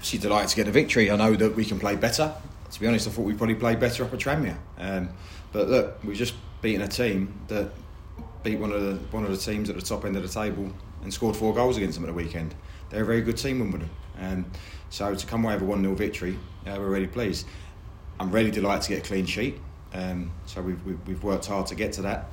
obviously delighted to get a victory. I know that we can play better. To be honest, I thought we probably played better up at Tranmere. But look, we've just beaten a team that beat one of the teams at the top end of the table and scored 4 goals against them at the weekend. They're a very good team, Wimbledon. So to come away with a 1-0 victory, we're really pleased. I'm really delighted to get a clean sheet. So we've worked hard to get to that.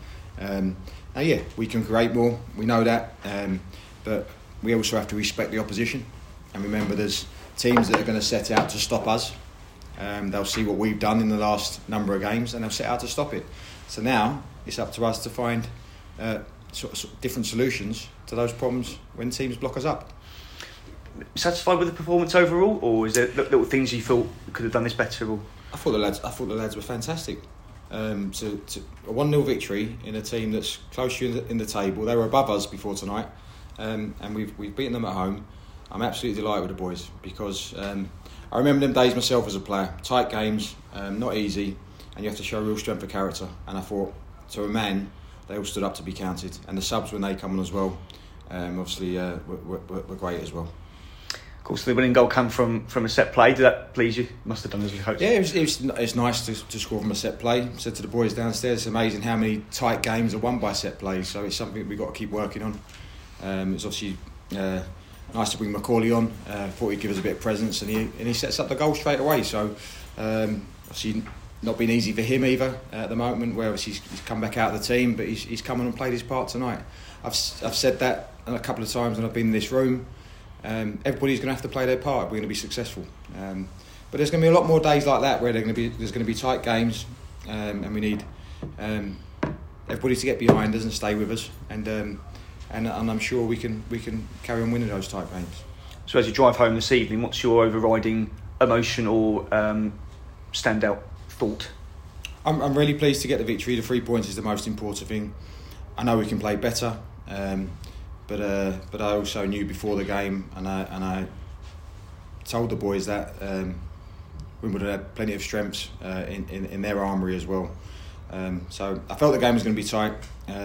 We can create more. We know that. But we also have to respect the opposition. And remember, there's teams that are going to set out to stop us. They'll see what we've done in the last number of games and they'll set out to stop it. So now it's up to us to find sort of different solutions to those problems when teams block us up. Satisfied with the performance overall, or is there little things you thought could have done this better? Or? I thought the lads were fantastic. To a 1-0 victory in a team that's close to you in the table. They were above us before tonight, and we've beaten them at home. I'm absolutely delighted with the boys because I remember them days myself as a player. Tight games, not easy, and you have to show real strength of character. And I thought, to a man, they all stood up to be counted. And the subs, when they come on as well, obviously were great as well. Of course, the winning goal came from a set play. Did that please you? Must have done as a coach. Yeah, it's nice to score from a set play. Said to the boys downstairs, it's amazing how many tight games are won by set plays. So it's something we've got to keep working on. It's obviously nice to bring Macaulay on. Thought he'd give us a bit of presence, and he sets up the goal straight away. So obviously not been easy for him either at the moment, where obviously he's come back out of the team, but he's come on and played his part tonight. I've said that a couple of times when I've been in this room. Everybody's going to have to play their part if we're going to be successful. But there's going to be a lot more days like that where there's going to be tight games, and we need everybody to get behind us and stay with us, and I'm sure we can carry on winning those tight games. So as you drive home this evening, what's your overriding emotion or standout thought? I'm really pleased to get the victory. The 3 points is the most important thing. I know we can play better. But I also knew before the game, and I told the boys that Wimbledon had plenty of strengths in their armoury as well. So I felt the game was going to be tight.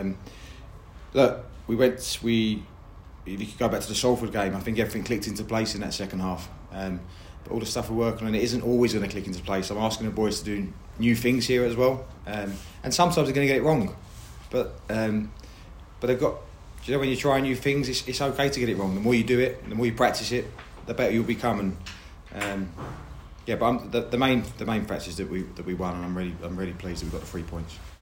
Look, if you could go back to the Salford game, I think everything clicked into place in that second half. But all the stuff we're working on, it isn't always going to click into place. I'm asking the boys to do new things here as well, and sometimes they're going to get it wrong. But they've got. You know, when you try new things, it's okay to get it wrong. The more you do it, the more you practice it, the better you'll become. But the main fact is that we won, and I'm really pleased that we got the 3 points.